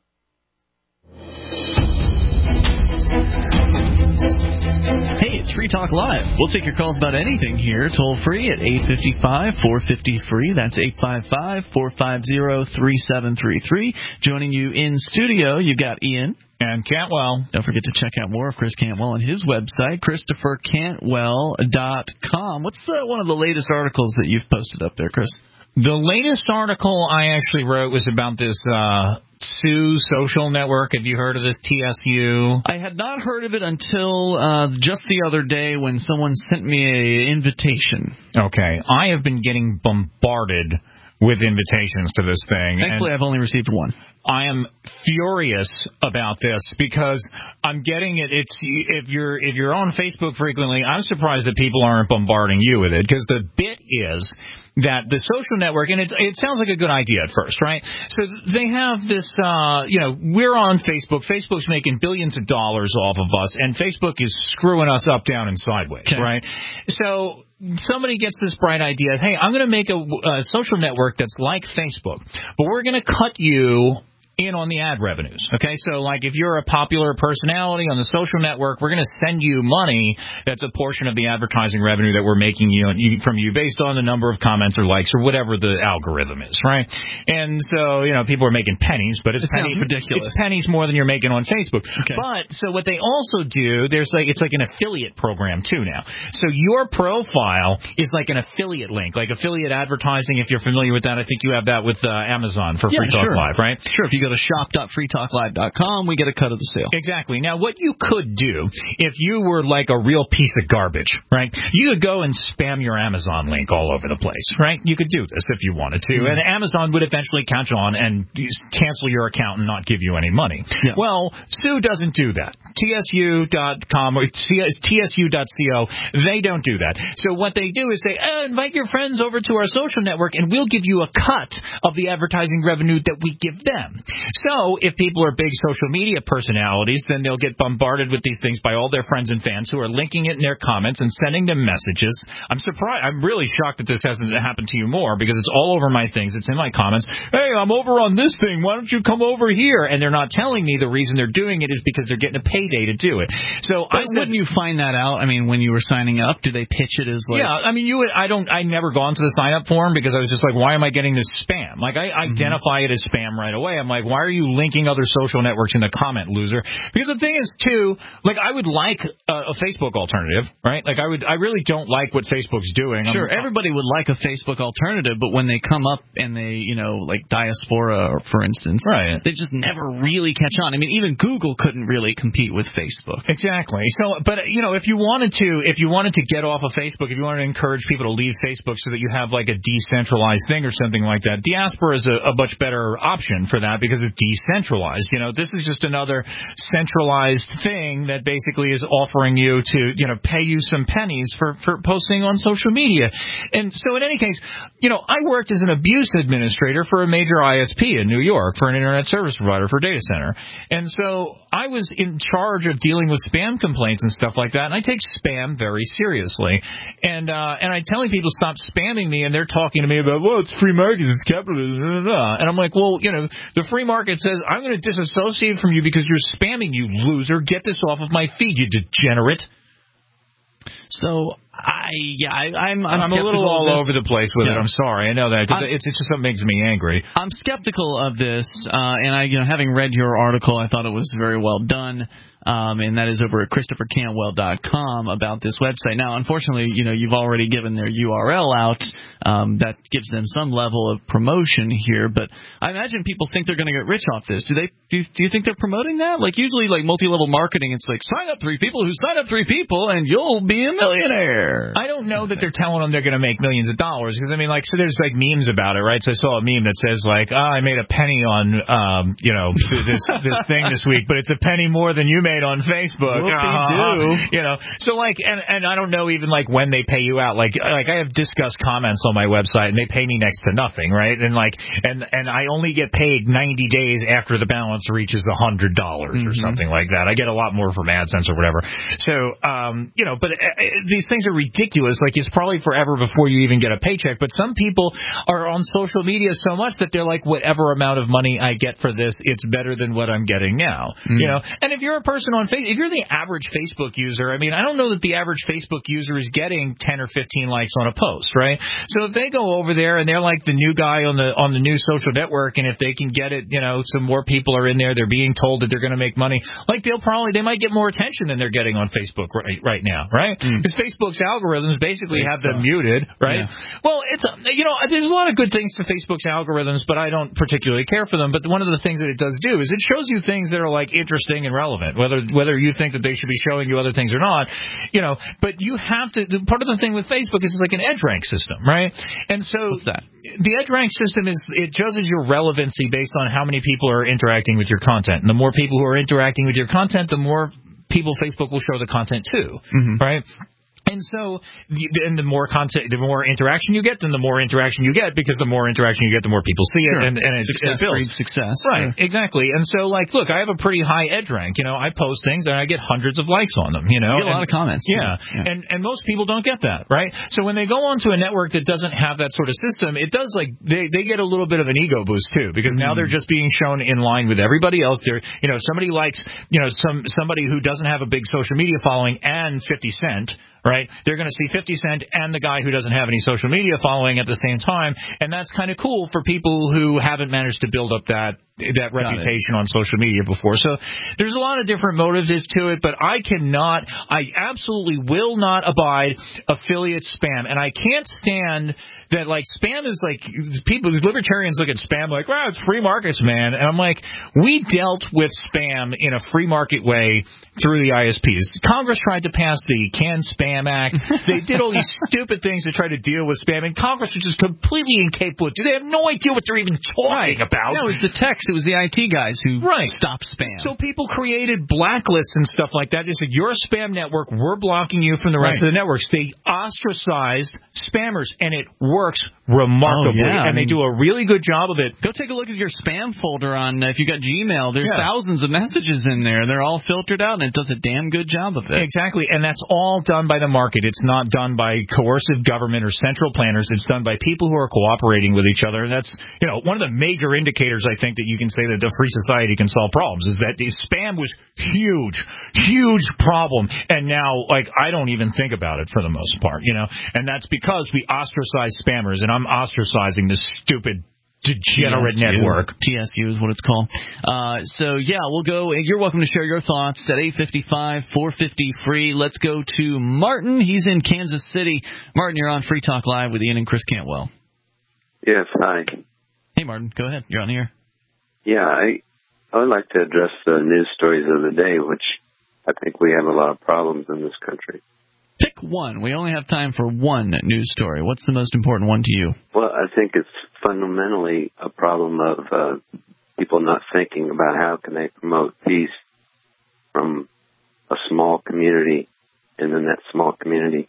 Hey, it's Free Talk Live. We'll take your calls about anything here, toll-free at eight five five, four five zero, free. That's eight five five, four five zero, three seven three three. Joining you in studio, you got Ian. And Cantwell. Don't forget to check out more of Chris Cantwell on his website, Christopher Cantwell dot com. What's the, one of the latest articles that you've posted up there, Chris? The latest article I actually wrote was about this uh, Sioux social network. Have you heard of this, T S U? I had not heard of it until uh, just the other day when someone sent me an invitation. Okay. I have been getting bombarded with invitations to this thing. Thankfully, I've only received one. I am furious about this because I'm getting it. It's if you're if you're on Facebook frequently, I'm surprised that people aren't bombarding you with it, because the bit is that the social network, and it, it sounds like a good idea at first, right? So they have this, uh, you know, we're on Facebook. Facebook's making billions of dollars off of us, and Facebook is screwing us up, down, and sideways, okay. Right? So somebody gets this bright idea, hey, I'm going to make a, a social network that's like Facebook, but we're going to cut you in on the ad revenues. Okay, so like if you're a popular personality on the social network, we're going to send you money that's a portion of the advertising revenue that we're making you from you based on the number of comments or likes or whatever the algorithm is, right? And so, you know, people are making pennies, but it's it pennies ridiculous. It's pennies more than you're making on Facebook. Okay. But so what they also do, there's like it's like an affiliate program too now. So your profile is like an affiliate link, like affiliate advertising. If you're familiar with that, I think you have that with uh, Amazon for yeah, Free Talk sure. Live, right? Sure. If you go to shop dot free talk live dot com. We get a cut of the sale. Exactly. Now, what you could do if you were like a real piece of garbage, right? You could go and spam your Amazon link all over the place, right? You could do this if you wanted to, mm-hmm. and Amazon would eventually catch on and cancel your account and not give you any money. Yeah. Well, Sue doesn't do that. T S U dot com or T S U dot co, they don't do that. So what they do is say, oh, invite your friends over to our social network and we'll give you a cut of the advertising revenue that we give them. So if people are big social media personalities, then they'll get bombarded with these things by all their friends and fans who are linking it in their comments and sending them messages. I'm surprised. I'm really shocked that this hasn't happened to you more because it's all over my things. It's in my comments. Hey, I'm over on this thing. Why don't you come over here? And they're not telling me the reason they're doing it is because they're getting a payday to do it. So but I said, wouldn't you find that out? I mean, when you were signing up, do they pitch it as like? Yeah, I mean, you would. I don't. I never gone to the sign up form because I was just like, why am I getting this spam? Like, I mm-hmm. identify it as spam right away. I'm like, why are you linking other social networks in the comment, loser? Because the thing is, too, like, I would like a, a Facebook alternative, right? Like, I would. I really don't like what Facebook's doing. Sure, I'm, everybody would like a Facebook alternative, but when they come up and they, you know, like Diaspora, for instance, right, they just never really catch on. I mean, even Google couldn't really compete with Facebook. Exactly. So, but you know, if you wanted to, if you wanted to get off of Facebook, if you wanted to encourage people to leave Facebook so that you have like a decentralized thing or something like that, Diaspora is a, a much better option for that because it's decentralized. You know, this is just another centralized thing that basically is offering you to, you know, pay you some pennies for, for posting on social media. And so in any case, you know, I worked as an abuse administrator for a major I S P in New York for an internet service provider for a data center. And so I was in charge of dealing with spam complaints and stuff like that, and I take spam very seriously. And uh, and I'm telling people stop spamming me, and they're talking to me about, well, it's free market, it's capitalism, blah, blah, blah. And I'm like, well, you know, the free market says I'm going to disassociate from you because you're spamming, you loser. Get this off of my feed, you degenerate. So I yeah I, I'm I'm, I'm a little all this. over the place with yeah. it. I'm sorry, I know that because it's, it's just something makes me angry. I'm skeptical of this, uh, and I you know having read your article, I thought it was very well done. Um, and that is over at Christopher Cantwell dot com about this website. Now, unfortunately, you know, you've already given their U R L out. Um, that gives them some level of promotion here, but I imagine people think they're going to get rich off this. Do they? Do you, do you think they're promoting that? Like usually, like multi-level marketing, it's like sign up three people who sign up three people, and you'll be a millionaire. I don't know that they're telling them they're going to make millions of dollars because I mean, like, so there's like memes about it, right? So I saw a meme that says like, oh, I made a penny on, um, you know, this this thing this week, but it's a penny more than you made on Facebook. Uh-huh. You know, so like, and and I don't know even like when they pay you out. Like like I have discussed comments on my website, and they pay me next to nothing, right? And like, and and I only get paid ninety days after the balance reaches a hundred dollars mm-hmm. or something like that. I get a lot more from AdSense or whatever. So, um, you know, but uh, these things are ridiculous. Like it's probably forever before you even get a paycheck. But some people are on social media so much that they're like, whatever amount of money I get for this, it's better than what I'm getting now. Mm-hmm. You know, and if you're a person on Facebook, if you're the average Facebook user, I mean, I don't know that the average Facebook user is getting ten or fifteen likes on a post, right? So if they go over there and they're like the new guy on the on the new social network, and if they can get it, you know, some more people are in there, they're being told that they're going to make money. Like they'll probably they might get more attention than they're getting on Facebook right, right now, right? Because mm. Facebook's algorithms basically have them muted, right? Yeah. Well, it's you know, there's a lot of good things to Facebook's algorithms, but I don't particularly care for them. But one of the things that it does do is it shows you things that are like interesting and relevant, whether whether you think that they should be showing you other things or not, you know. But you have to. Part of the thing with Facebook is it's like an EdgeRank system, right? And so What's that? The EdgeRank system is it judges your relevancy based on how many people are interacting with your content. And the more people who are interacting with your content, the more people Facebook will show the content to, mm-hmm. right? And so, and the more content, the more interaction you get, then the more interaction you get, because the more interaction you get, the more people see sure. it, and, and it, success it builds. breeds success. Right, yeah. exactly. And so, like, look, I have a pretty high edge rank. You know, I post things and I get hundreds of likes on them. You know, you get a and, lot of comments. Yeah. yeah, and and most people don't get that, right? So when they go onto a network that doesn't have that sort of system, it does like they they get a little bit of an ego boost too, because mm. now they're just being shown in line with everybody else. They're, you know, somebody likes, you know, some somebody who doesn't have a big social media following and fifty cent. Right? They're going to see fifty cent and the guy who doesn't have any social media following at the same time, and that's kind of cool for people who haven't managed to build up that that reputation on social media before. So there's a lot of different motives to it, but I cannot, I absolutely will not abide affiliate spam. And I can't stand that, like, spam is like, people, libertarians look at spam like, wow, it's free markets, man. And I'm like, we dealt with spam in a free market way through the I S Ps. Congress tried to pass the Can Spam Act. They did all these stupid things to try to deal with spam, and Congress was just completely incapable. They have no idea what they're even talking right. about. No, it was the techs. It was the I T guys who right. stopped spam. So people created blacklists and stuff like that. They said, you're a spam network. We're blocking you from the rest right. of the networks. They ostracized spammers, and it works remarkably. Oh, yeah. And I mean, they do a really good job of it. Go take a look at your spam folder on, uh, if you got Gmail. There's yeah. thousands of messages in there. They're all filtered out, and it does a damn good job of it. Exactly, and that's all done by the market. It's not done by coercive government or central planners. It's done by people who are cooperating with each other. And that's, you know, one of the major indicators, I think, that you can say that the free society can solve problems is that the spam was huge, huge problem. And now, like, I don't even think about it for the most part, you know. And that's because we ostracize spammers, and I'm ostracizing this stupid degenerate T S U. network. T S U is what it's called. Uh, so, yeah, we'll go. You're welcome to share your thoughts at eight five five, four fifty, free. Let's go to Martin. He's in Kansas City. Martin, you're on Free Talk Live with Ian and Chris Cantwell. Yes, hi. Hey, Martin, go ahead. You're on here. Yeah, I, I would like to address the news stories of the day, which I think we have a lot of problems in this country. Pick one. We only have time for one news story. What's the most important one to you? Well, I think it's fundamentally a problem of uh, people not thinking about how can they promote peace from a small community, and then that small community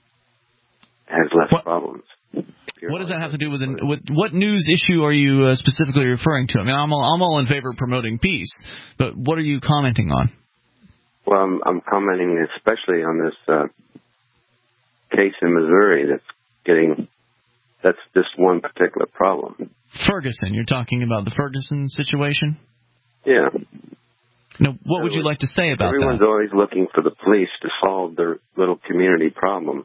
has less what, problems. What does that have to do with, an, with what news issue are you uh, specifically referring to? I mean, I'm all, I'm all in favor of promoting peace, but what are you commenting on? Well, I'm, I'm commenting especially on this uh, case in Missouri that's getting, that's just one particular problem. Ferguson, you're talking about the Ferguson situation? Yeah. Now, what would you like to say about Everyone's that? Everyone's always looking for the police to solve their little community problems.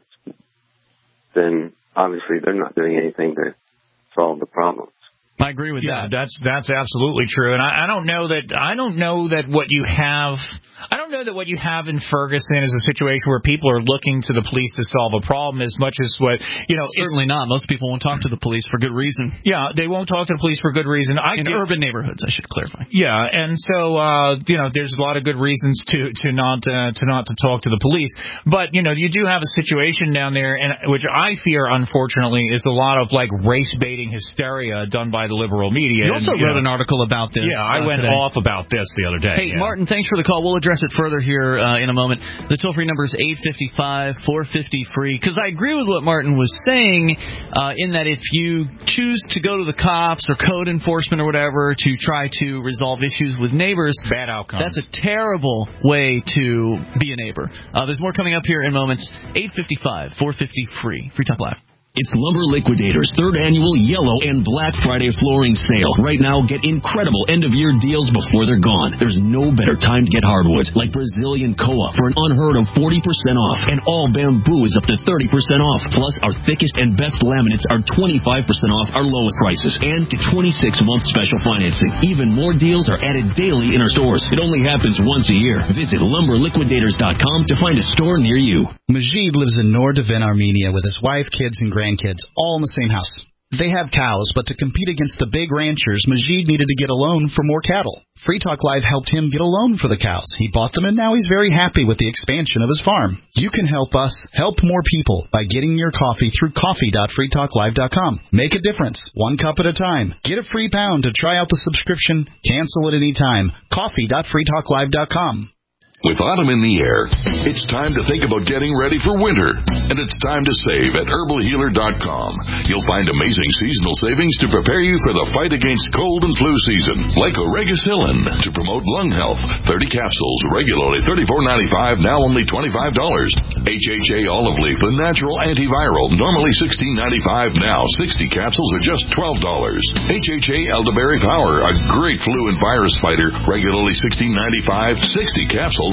Then obviously they're not doing anything to solve the problems. I agree with yeah, that. That's that's absolutely true, and I, I don't know that I don't know that what you have I don't know that what you have in Ferguson is a situation where people are looking to the police to solve a problem as much as what you know. Certainly not. Most people won't talk to the police for good reason. Yeah, they won't talk to the police for good reason. I in do, urban neighborhoods, I should clarify. Yeah, and so uh, you know, there's a lot of good reasons to to not uh, to not to talk to the police. But you know, you do have a situation down there, and which I fear, unfortunately, is a lot of like race baiting hysteria done by the liberal media. You also and, you wrote know, an article about this. Yeah, I uh, went today. off about this the other day. Hey, yeah. Martin, thanks for the call. We'll address it further here uh, in a moment. The toll-free number is eight five five, four fifty, free. Because I agree with what Martin was saying uh, in that if you choose to go to the cops or code enforcement or whatever to try to resolve issues with neighbors, bad outcome. That's a terrible way to be a neighbor. Uh, there's more coming up here in moments. eight five five, four fifty, free. Free Talk Live. It's Lumber Liquidators' third annual Yellow and Black Friday flooring sale. Right now, get incredible end-of-year deals before they're gone. There's no better time to get hardwoods, like Brazilian Koa for an unheard of forty percent off, and all bamboo is up to thirty percent off. Plus, our thickest and best laminates are twenty-five percent off our lowest prices, and get twenty-six month special financing. Even more deals are added daily in our stores. It only happens once a year. Visit lumber liquidators dot com to find a store near you. Majid lives in Nor Devin, Armenia, with his wife, kids, and grandkids, all in the same house. They have cows, but to compete against the big ranchers, Majid needed to get a loan for more cattle. Free Talk Live helped him get a loan for the cows. He bought them, and now he's very happy with the expansion of his farm. You can help us help more people by getting your coffee through coffee dot free talk live dot com. Make a difference, one cup at a time. Get a free pound to try out the subscription. Cancel at any time. coffee dot free talk live dot com. With autumn in the air, it's time to think about getting ready for winter. And it's time to save at herbal healer dot com. You'll find amazing seasonal savings to prepare you for the fight against cold and flu season. Like Oregacillin to promote lung health. thirty capsules, regularly thirty-four ninety-five, now only twenty-five dollars. H H A olive leaf, the natural antiviral, normally sixteen ninety-five, now sixty capsules are just twelve dollars. H H A elderberry power, a great flu and virus fighter, regularly sixteen ninety-five, sixty capsules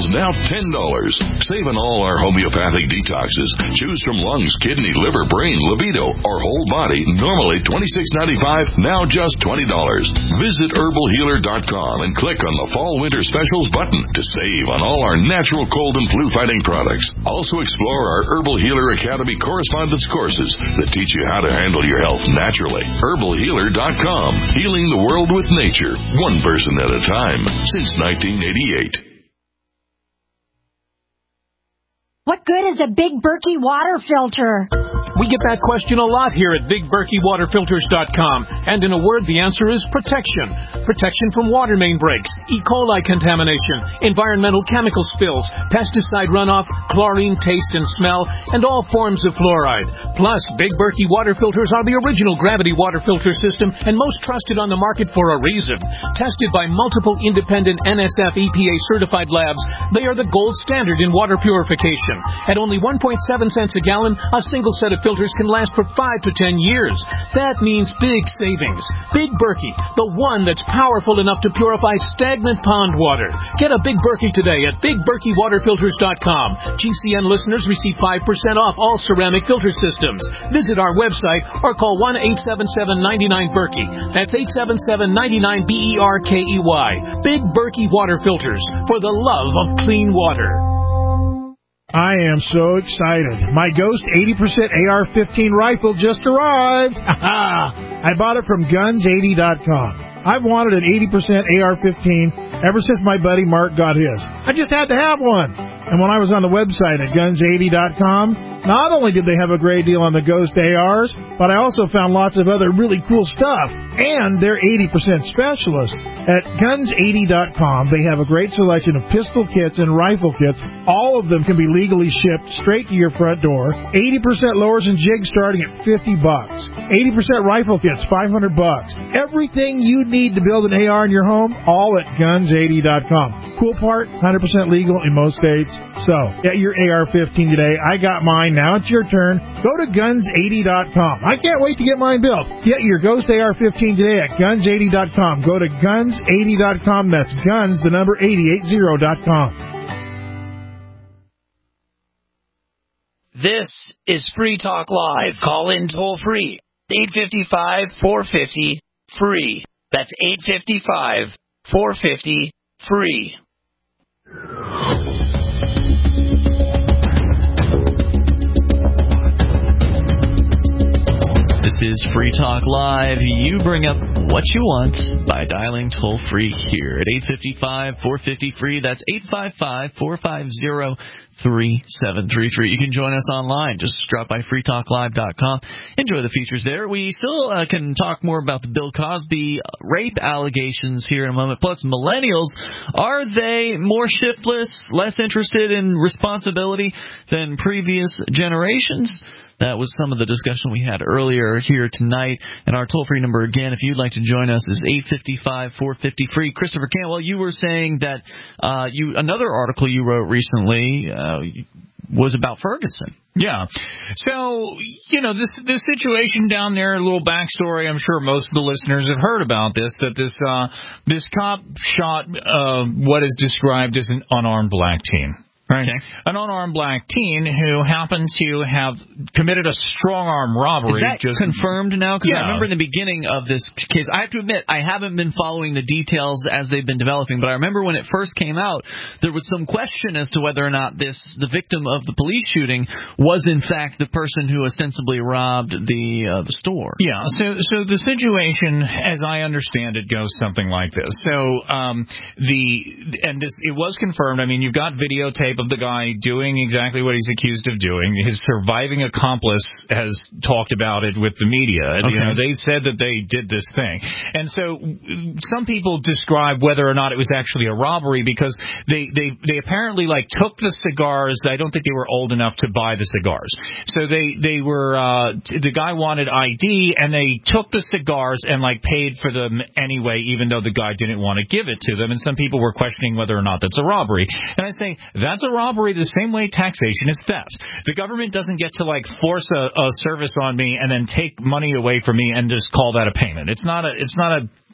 specials now ten dollars. Save on all our homeopathic detoxes. Choose from lungs, kidney, liver, brain, libido, or whole body. Normally twenty-six ninety-five, now just twenty dollars. Visit herbal healer dot com and click on the Fall Winter Specials button to save on all our natural cold and flu fighting products. Also explore our Herbal Healer Academy correspondence courses that teach you how to handle your health naturally. herbal healer dot com. Healing the world with nature, one person at a time, since nineteen eighty-eight. What good is a Big Berkey water filter? We get that question a lot here at big berkey water filters dot com. And in a word, the answer is protection. Protection from water main breaks, E. coli contamination, environmental chemical spills, pesticide runoff, chlorine taste and smell, and all forms of fluoride. Plus, Big Berkey water filters are the original gravity water filter system and most trusted on the market for a reason. Tested by multiple independent N S F E P A certified labs, they are the gold standard in water purification. At only one point seven cents a gallon, a single set of filters can last for five to ten years. That means big savings. Big Berkey, the one that's powerful enough to purify stagnant pond water. Get a Big Berkey today at big berkey water filters dot com. G C N listeners receive five percent off all ceramic filter systems. Visit our website or call one eight seven seven, nine nine, Berkey. That's eight seven seven, nine nine, B E R K E Y. Big Berkey water filters, for the love of clean water. I am so excited. My Ghost eighty percent A R fifteen rifle just arrived. I bought it from guns eighty dot com. I've wanted an eighty percent A R fifteen ever since my buddy Mark got his. I just had to have one. And when I was on the website at guns eighty dot com, not only did they have a great deal on the Ghost A Rs, but I also found lots of other really cool stuff. And they're eighty percent specialists. At guns eighty dot com, they have a great selection of pistol kits and rifle kits. All of them can be legally shipped straight to your front door. eighty percent lowers and jigs starting at fifty bucks. eighty percent rifle kits, five hundred bucks. Everything you need to build an A R in your home, all at guns eighty dot com. Cool part, one hundred percent legal in most states. So, get your A R fifteen today. I got mine. Now it's your turn. Go to guns eighty dot com. I can't wait to get mine built. Get your Ghost A R fifteen today at guns eighty dot com. Go to guns eighty dot com. That's guns, the number eighty, eighty dot com. This is Free Talk Live. Call in toll free. eight five five, four five zero, free. That's eight five five, four five zero, free. This is Free Talk Live. You bring up what you want by dialing toll-free here at eight five five, four five zero, free. That's eight five five, four five zero, three seven three three. You can join us online. Just drop by free talk live dot com. Enjoy the features there. We still uh, can talk more about the Bill Cosby rape allegations here in a moment. Plus, millennials, are they more shiftless, less interested in responsibility than previous generations? That was some of the discussion we had earlier here tonight. And our toll-free number, again, if you'd like to join us, is eight five five, four five zero, free. Christopher Cantwell, you were saying that uh, you another article you wrote recently uh, was about Ferguson. Yeah. So, you know, this this situation down there, a little backstory, I'm sure most of the listeners have heard about this, that this uh, this cop shot uh, what is described as an unarmed black teen. Right. Okay. An unarmed black teen who happened to have committed a strong-arm robbery. Is that just confirmed now? Because yeah. I remember in the beginning of this case, I have to admit, I haven't been following the details as they've been developing, but I remember when it first came out, there was some question as to whether or not this the victim of the police shooting was, in fact, the person who ostensibly robbed the uh, the store. Yeah, so so the situation, as I understand it, goes something like this. So um, the and this it was confirmed. I mean, you've got videotape of the guy doing exactly what he's accused of doing. His surviving accomplice has talked about it with the media. Okay. You know, they said that they did this thing. And so some people describe whether or not it was actually a robbery because they, they, they apparently like took the cigars. I don't think they were old enough to buy the cigars. So they, they were, uh, the guy wanted I D and they took the cigars and like paid for them anyway, even though the guy didn't want to give it to them. And some people were questioning whether or not that's a robbery. And I say, that's a robbery the same way taxation is theft. The government doesn't get to like force a, a service on me and then take money away from me and just call that a payment. It's not a it's not a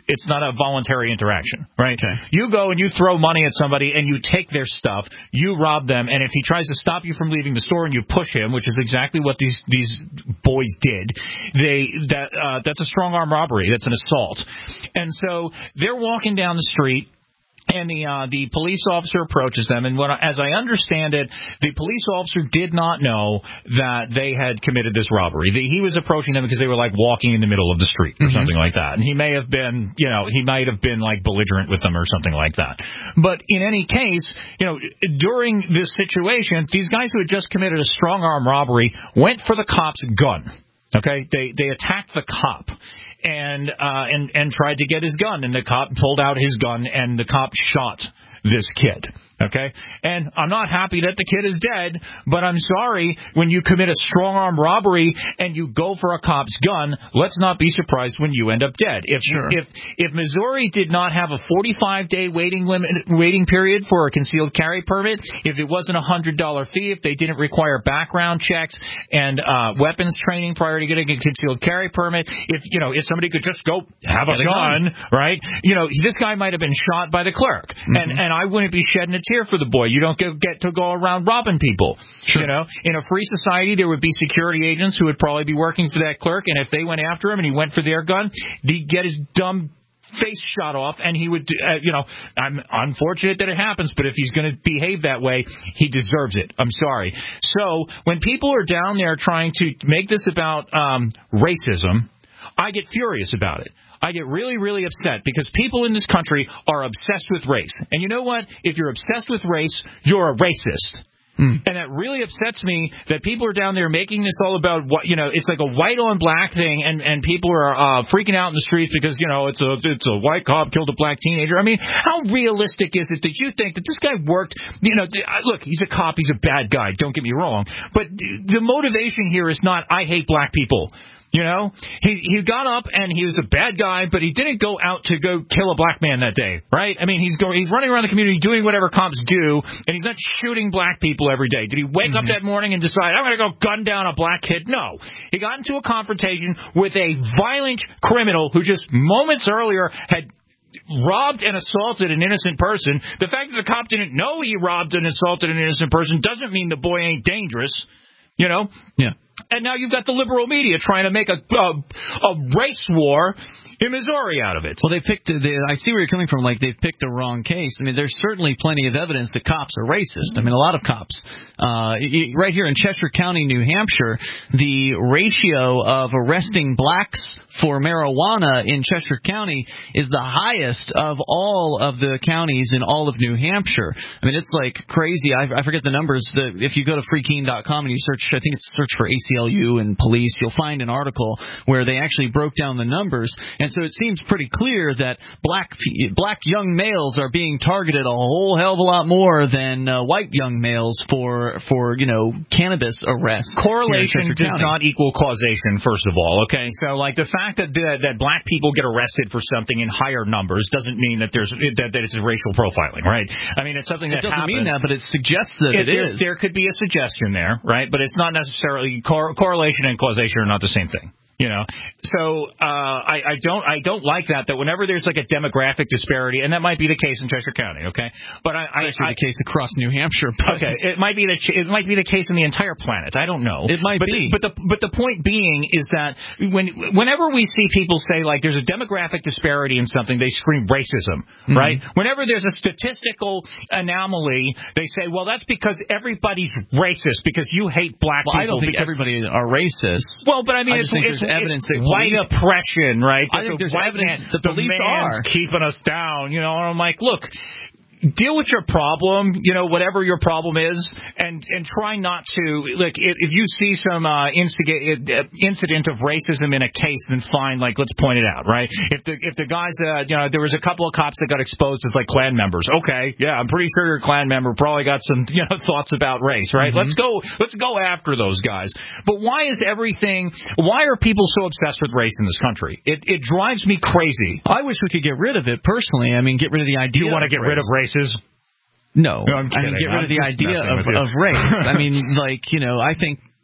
it's not a voluntary interaction, right? Okay. You go and you throw money at somebody and you take their stuff, you rob them, and if he tries to stop you from leaving the store and you push him, which is exactly what these these boys did, they that uh, that's a strong arm robbery. That's an assault. And so they're walking down the street. And the uh, the police officer approaches them, and what, as I understand it, the police officer did not know that they had committed this robbery. The, he was approaching them because they were like walking in the middle of the street or mm-hmm. something like that. And he may have been, you know, he might have been like belligerent with them or something like that. But in any case, you know, during this situation, these guys who had just committed a strong arm robbery went for the cop's gun. Okay, they they attacked the cop. And uh, and and tried to get his gun, and the cop pulled out his gun, and the cop shot this kid. Okay, and I'm not happy that the kid is dead, but I'm sorry, when you commit a strong-arm robbery and you go for a cop's gun, let's not be surprised when you end up dead. If sure. if if Missouri did not have a forty-five day waiting limit, waiting period for a concealed carry permit, if it wasn't a one hundred dollars fee, if they didn't require background checks and uh, weapons training prior to getting a concealed carry permit, if you know if somebody could just go have a gun, right? You know, this guy might have been shot by the clerk, mm-hmm. and and I wouldn't be shedding a tear for the boy. You don't get, get to go around robbing people. Sure. You know, in a free society, there would be security agents who would probably be working for that clerk, and if they went after him and he went for their gun, he'd get his dumb face shot off, and he would, uh, you know, I'm unfortunate that it happens, but if he's going to behave that way, he deserves it. I'm sorry. So when people are down there trying to make this about um, racism, I get furious about it. I get really, really upset because people in this country are obsessed with race. And you know what? If you're obsessed with race, you're a racist. Mm. And that really upsets me that people are down there making this all about what, you know, it's like a white on black thing, and, and people are uh, freaking out in the streets because, you know, it's a it's a white cop killed a black teenager. I mean, how realistic is it that you think that this guy worked, you know, look, he's a cop, he's a bad guy, don't get me wrong, but the motivation here is not I hate black people. You know, he he got up and he was a bad guy, but he didn't go out to go kill a black man that day, right? I mean, he's going, he's running around the community doing whatever cops do, and he's not shooting black people every day. Did he wake mm-hmm. up that morning and decide, I'm going to go gun down a black kid? No. He got into a confrontation with a violent criminal who just moments earlier had robbed and assaulted an innocent person. The fact that the cop didn't know he robbed and assaulted an innocent person doesn't mean the boy ain't dangerous, you know? Yeah. And now you've got the liberal media trying to make a a, a race war in Missouri out of it. Well, they picked. The, I see where you're coming from. Like, they've picked the wrong case. I mean, there's certainly plenty of evidence that cops are racist. I mean, a lot of cops. Uh, right here in Cheshire County, New Hampshire, the ratio of arresting blacks for marijuana in Cheshire County is the highest of all of the counties in all of New Hampshire. I mean, it's like crazy. I, I forget the numbers. The, if you go to free keen dot com and you search, I think it's search for A C L U and police, you'll find an article where they actually broke down the numbers. And so it seems pretty clear that black black young males are being targeted a whole hell of a lot more than uh, white young males for, for you know, cannabis arrests. Correlation does County. not equal causation, first of all, okay? So, like, the fact that the, that black people get arrested for something in higher numbers doesn't mean that there's that, that it's racial profiling, right? I mean, it's something that it doesn't happens. mean that, but it suggests that it, it is. There could be a suggestion there, right? But it's not necessarily cor- correlation and causation are not the same thing. You know, so uh, I, I don't I don't like that. That whenever there's like a demographic disparity, and that might be the case in Cheshire County, okay. But I, it's actually I, the case across New Hampshire. But okay, it might be the it might be the case in the entire planet. I don't know. It might but be. The, but the but the point being is that when whenever we see people say like there's a demographic disparity in something, they scream racism, mm-hmm. right? Whenever there's a statistical anomaly, they say, well, that's because everybody's racist because you hate black well, people. I don't think because, everybody are racist. Well, but I mean, I it's, think it's there's evidence that white police, oppression, right? I think the there's evidence man, that the police man's are keeping us down, you know. And I'm like, look, deal with your problem, you know, whatever your problem is, and and try not to, like, if, if you see some uh, instigate, uh, incident of racism in a case, then fine, like, let's point it out, right? If the if the guys, uh, you know, there was a couple of cops that got exposed as, like, Klan members. Okay, yeah, I'm pretty sure your Klan member probably got some, you know, thoughts about race, right? Mm-hmm. Let's go, let's go after those guys. But why is everything, why are people so obsessed with race in this country? It it drives me crazy. I wish we could get rid of it, personally. I mean, get rid of the idea. You want to get race. rid of races? No, no I'm kidding. I mean, get rid I'm of the idea of, of of race. I mean, like, you know, I think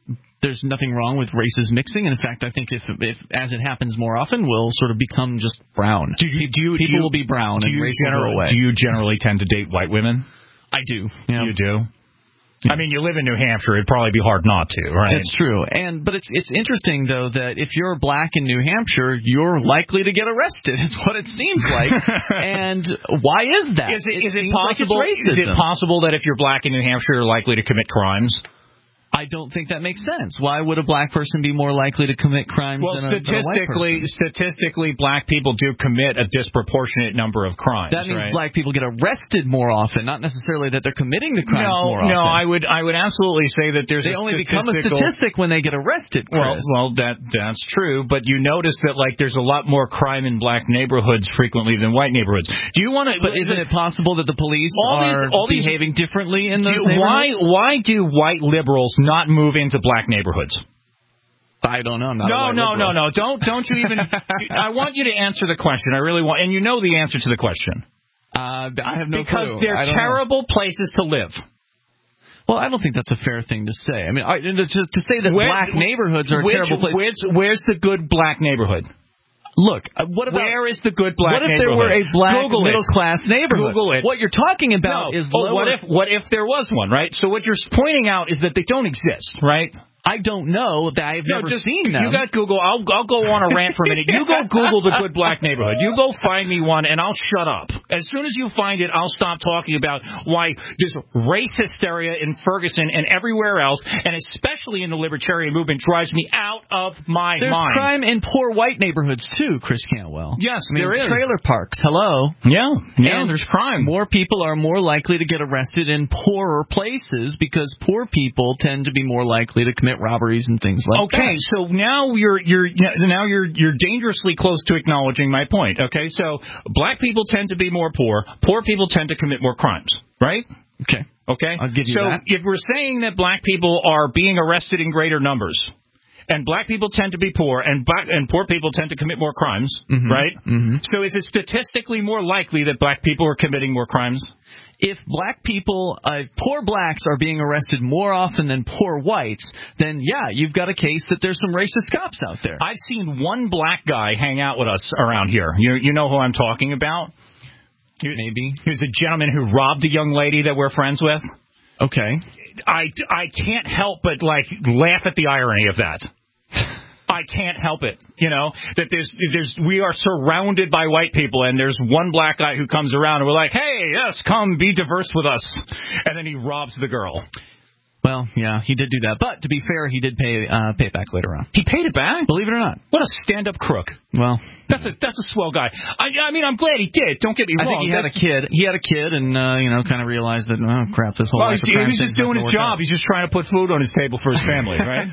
there's nothing wrong with races mixing. In fact, I think if, if as it happens more often, we'll sort of become just brown. Do you, do you, People do you, will be brown do and you race will generally, go away. Do you generally tend to date white women? I do. Yeah. You do? I mean, you live in New Hampshire. It'd probably be hard not to, right? That's true. And but it's it's interesting though that if you're black in New Hampshire, you're likely to get arrested. Is what it seems like. And why is that? Is it, it is it possible? Like is it possible that if you're black in New Hampshire, you're likely to commit crimes? I don't think that makes sense. Why would a black person be more likely to commit crimes well, than, a, statistically, than a white person? Statistically, black people do commit a disproportionate number of crimes. That means right? black people get arrested more often, not necessarily that they're committing the crimes no, more often. No, I would I would absolutely say that there's they a only become a statistic when they get arrested, Chris. Well, well, that that's true, but you notice that like there's a lot more crime in black neighborhoods frequently than white neighborhoods. Do you want to? But isn't it possible that the police all are these, all behaving these, differently in those do, why neighborhoods? why do white liberals not move into black neighborhoods? I don't know. I'm not no, a white no, liberal. no, no. Don't don't you even. I want you to answer the question. I really want, and you know the answer to the question. Uh, I have no because clue. they're I don't terrible know. places to live. Well, I don't think that's a fair thing to say. I mean, I, to, to say that Where, black neighborhoods are a which, terrible place. Where's, where's the good black neighborhood? Look, uh, what about, where is the good black neighborhood? What if neighborhood? there were a black Google middle-class neighborhood? Google it. What you're talking about no. is oh, lower... What if, what if there was one, right? So what you're pointing out is that they don't exist, right? I don't know. I've no, never just, seen them. You got Google. I'll I'll go on a rant for a minute. You go Google the good black neighborhood. You go find me one, and I'll shut up. As soon as you find it, I'll stop talking about why this race hysteria in Ferguson and everywhere else, and especially in the libertarian movement, drives me out of my There's mind. There's crime in poor white neighborhoods, too, Chris Cantwell. Yes, I mean, there is. Trailer parks, hello. Yeah, yeah, and there's crime. More people are more likely to get arrested in poorer places because poor people tend to be more likely to commit robberies and things like okay, that. so now you're you're now you're you're dangerously close to acknowledging my point. Okay, so black people tend to be more poor. Poor people tend to commit more crimes, right? Okay. Okay. I'll give you so that. if we're saying that black people are being arrested in greater numbers, and black people tend to be poor, and black and poor people tend to commit more crimes, mm-hmm. right? Mm-hmm. So is it statistically more likely that black people are committing more crimes? If black people, uh, poor blacks are being arrested more often than poor whites, then yeah, you've got a case that there's some racist cops out there. I've seen one black guy hang out with us around here. You you know who I'm talking about? He was, Maybe. He was a gentleman who robbed a young lady that we're friends with. Okay. I, I can't help but, like, laugh at the irony of that. I can't help it, you know, that there's, there's, we are surrounded by white people, and there's one black guy who comes around, and we're like, hey, yes, come be diverse with us. And then he robs the girl. Well, yeah, he did do that. But to be fair, he did pay uh, pay it back later on. He paid it back? Believe it or not. What a stand-up crook. Well, that's a that's a swell guy. I, I mean, I'm glad he did. Don't get me I wrong. think he had that's, a kid. He had a kid, and uh, you know, kind of realized that, oh crap, this whole well, life he of crime was just doing his job. Out. He's just trying to put food on his table for his family, right?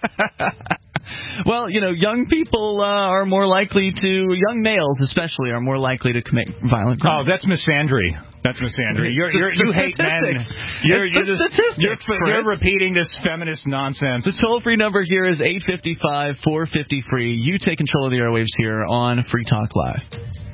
Well, you know, young people uh, are more likely to, young males especially, are more likely to commit violent crimes. Oh, that's misandry. That's misandry. You're, you're, you hate men. You're, you're, just, you're, you're repeating this feminist nonsense. The toll-free number here is eight five five, four five zero, free. You take control of the airwaves here on Free Talk Live.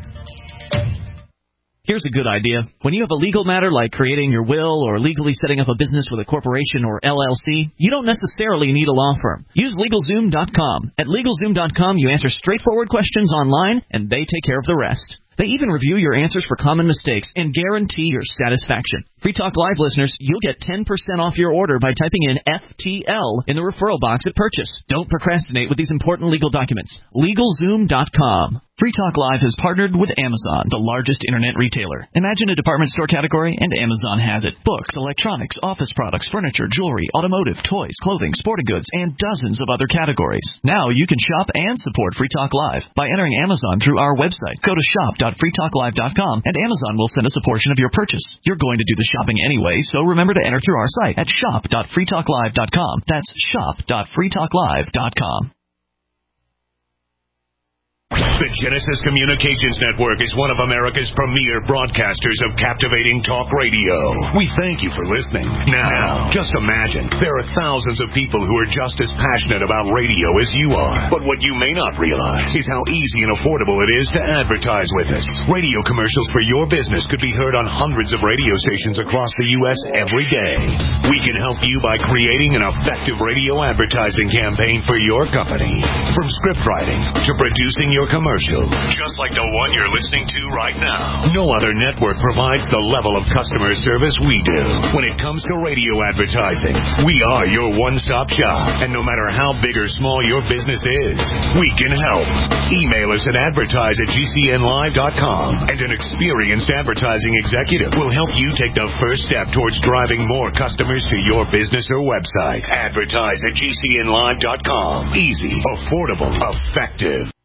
Here's a good idea. When you have a legal matter like creating your will or legally setting up a business with a corporation or L L C, you don't necessarily need a law firm. Use LegalZoom dot com. At LegalZoom dot com, you answer straightforward questions online, and they take care of the rest. They even review your answers for common mistakes and guarantee your satisfaction. Free Talk Live listeners, you'll get ten percent off your order by typing in F T L in the referral box at purchase. Don't procrastinate with these important legal documents. LegalZoom dot com. Free Talk Live has partnered with Amazon, the largest internet retailer. Imagine a department store category, and Amazon has it. Books, electronics, office products, furniture, jewelry, automotive, toys, clothing, sporting goods, and dozens of other categories. Now you can shop and support Free Talk Live by entering Amazon through our website. Go to shop dot free talk live dot com, and Amazon will send us a portion of your purchase. You're going to do the shopping anyway, so remember to enter through our site at shop dot free talk live dot com. That's shop dot free talk live dot com. The Genesis Communications Network is one of America's premier broadcasters of captivating talk radio. We thank you for listening. Now, just imagine, there are thousands of people who are just as passionate about radio as you are. But what you may not realize is how easy and affordable it is to advertise with us. Radio commercials for your business could be heard on hundreds of radio stations across the U S every day. We can help you by creating an effective radio advertising campaign for your company. From script writing to producing your commercial, just like the one you're listening to right now. No other network provides the level of customer service we do. When it comes to radio advertising, we are your one-stop shop. And no matter how big or small your business is, we can help. Email us at advertise at g c n live dot com, and an experienced advertising executive will help you take the first step towards driving more customers to your business or website. Advertise at g c n live dot com. Easy, affordable, effective.